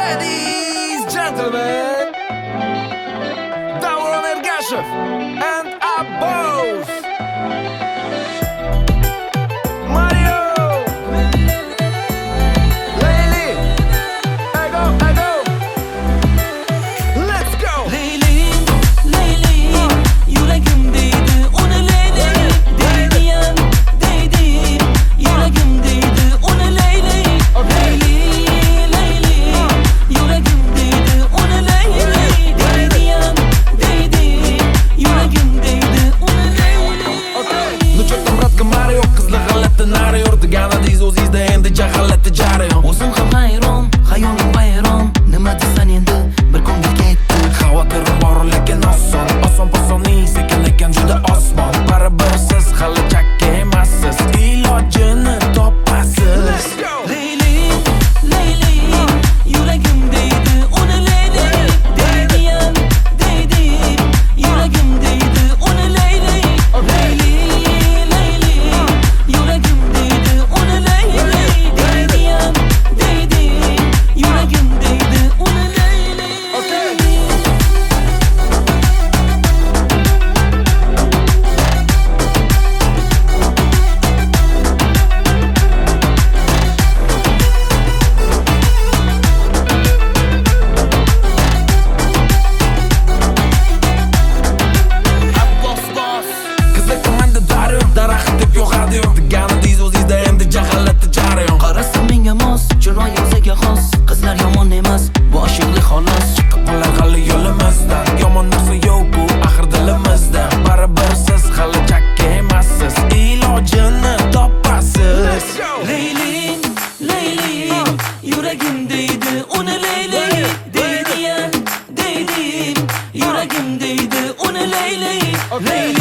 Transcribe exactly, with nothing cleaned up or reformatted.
Ladies, gentlemen, Davron Ergashev and Abbas. Mario, Layli, Ego, Ego. Let's go. Layli, Layli, yüreğimdeydi onu Layli. Değdiyen, değdim, yüreğimdeydi onu Layli. Layli, Layli, yüreğimdeydi onu Layli. Değdiyen, değdim, yüreğimdeydi onu Layli. Ну чё там, братка Марио, qizlig'inlatdi nari yurdi Ganadiz o'zingizda endi jahallatdi jarayon. O'zim ham hayron, xayolim vayron. Nima desan endi bir ko'ngil ketdi. Xavotirim bor lekin oson, oson posoning sekin lekin juda osmon. Baribir siz hali chakka emassiz, ilojini topasiz. Layli, Layli, yüreğimdeydi onu Layli. Değdiyen, değdim, yüreğimdeydi onu Layli. Layli, Layli, yüreğimdeydi onu Layli. Değdiyen, değdim, yüreğimdeydi onu Layli. Abbas boss. Qizlar komanda Dario, daraxt deb yo'g'adi yo'q. Ganadiz o'zingizda endi jahallatdi jarayon. Qarasa menga mos, chiroy o'ziga xos. Qizlar yomon emas, bu oshiqli xolos. Chiqib qolar hali yo'limizdan, yomon narsa yo'q bu axir dilimizda. Baribir siz hali chakka emassiz, ilojini topasiz. Layli, Layli, yüreğimdeydi onu Layli. Değdiyen, değdim, yüreğimdeydi onu Layli. Layli,